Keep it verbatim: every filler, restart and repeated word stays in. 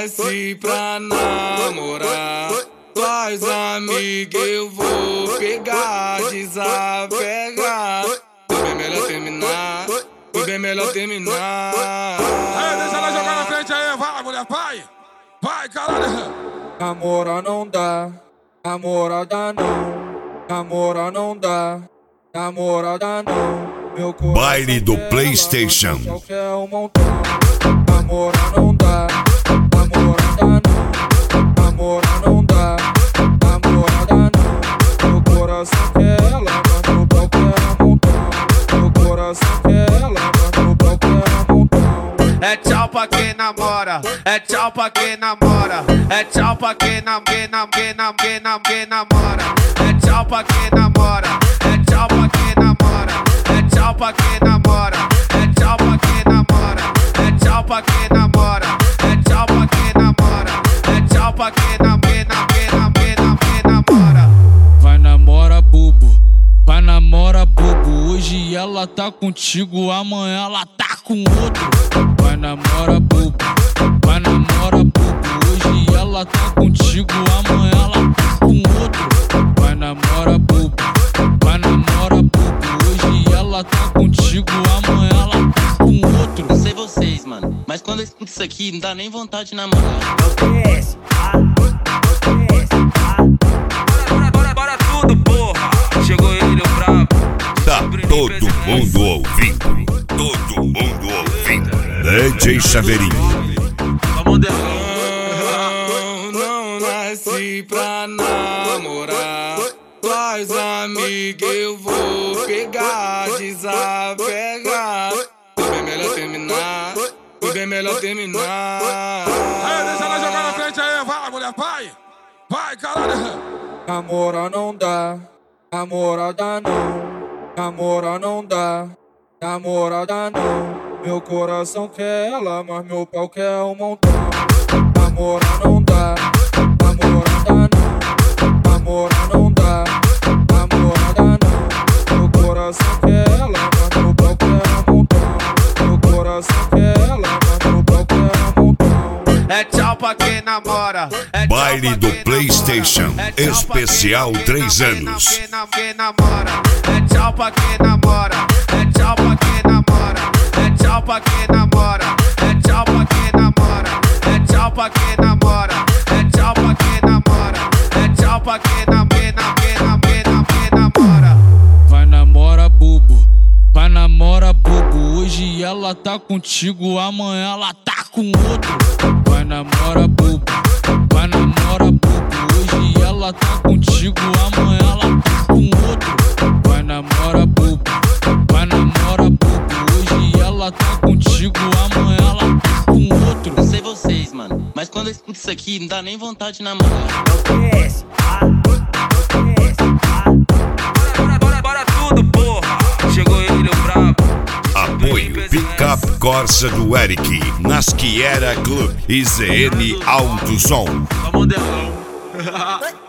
nasci pra namorar. Tuas amigas eu vou pegar, desapegar. Foi bem melhor terminar, foi bem melhor terminar. Aí, deixa ela jogar na frente aí, vai, mulher, vai! Vai, caralho! Namorar não dá, namorada não, namorar não dá, namorada não. Meu coração Baile do quer PlayStation. ela, quer um montão. Namorar não dá, namorada não, namorar não dá, namorada não. Meu coração quer ela, mas meu pau quer um montão. Meu coração quer ela, mas meu pau quer um montão. É tchau pra quem namora, é tchau pra quem namora, é tchau pra quem nam, quem nam, quem nam, quem nam, quem namora. É tchau pra quem namora, é tchau pra quem namora, é tchau pra quem namora, é tchau pra quem namora, é tchau pra quem namora, é tchau pra quem namora, é tchau pra quem nam, quem nam, quem nam, quem nam, quem namora. Vai namora bubo, vai namora bubo. Hoje ela tá contigo, amanhã ela tá com outro. Vai namora bubo, vai namora bubo. Hoje ela tá contigo, amanhã ela tá com outro. Vai namora bubo, vai namora bubo. Hoje ela tá contigo, amanhã ela tá com outro. Não sei vocês, mano, mas quando eu escuto isso aqui, não dá nem vontade de namorar. Bora, bora, bora tudo, porra. Chegou ele, o brabo. Tá todo mundo ouvindo, todo mundo ouvindo. D J Chaveirinho. Não, não nasci pra namorar. Tuas amigas eu vou pegar, desapegar. Foi bem melhor terminar, foi bem melhor terminar. Aí, deixa ela jogar na frente aí, vai, mulher, vai! Vai, caralho! Namorar não dá, namorada não, namorar não dá, namorada não. Meu coração quer ela, mas meu pau quer um montão. Namorar não dá, namorada não, namorar não dá, namorada não. Meu coração quer ela, mas meu pau quer um montão. Meu coração quer ela, mas meu pau quer um montão. É tchau pra quem namora, é tchau Baile pra do quem PlayStation, namora, é tchau pra quem especial nam, três quem nam, anos. Quem nam, quem namora, é tchau pra quem namora, é tchau pra quem namora, é tchau pra quem namora, é tchau pra quem namora, é tchau pra quem namora, é tchau pra quem namora, é tchau pra quem nam, quem nam, quem nam, quem nam, quem namora. Vai namora bubo, vai namora bubo. Hoje ela tá contigo, amanhã ela tá com outro. Vai namora bubo, vai namora bubo. Hoje ela tá contigo, amanhã ela tá com outro. Vai namora bubo, vai namora bubo. Hoje ela tá contigo, amanhã ela tá com outro. Não sei vocês, mano, mas quando eu escuto isso aqui, não dá nem vontade de namorar. Bora, bora, bora tudo, porra. Chegou ele, o brabo. Apoio Pickup Corsa do Eric, Nasquiera Club e Z N Autosom. Modelão.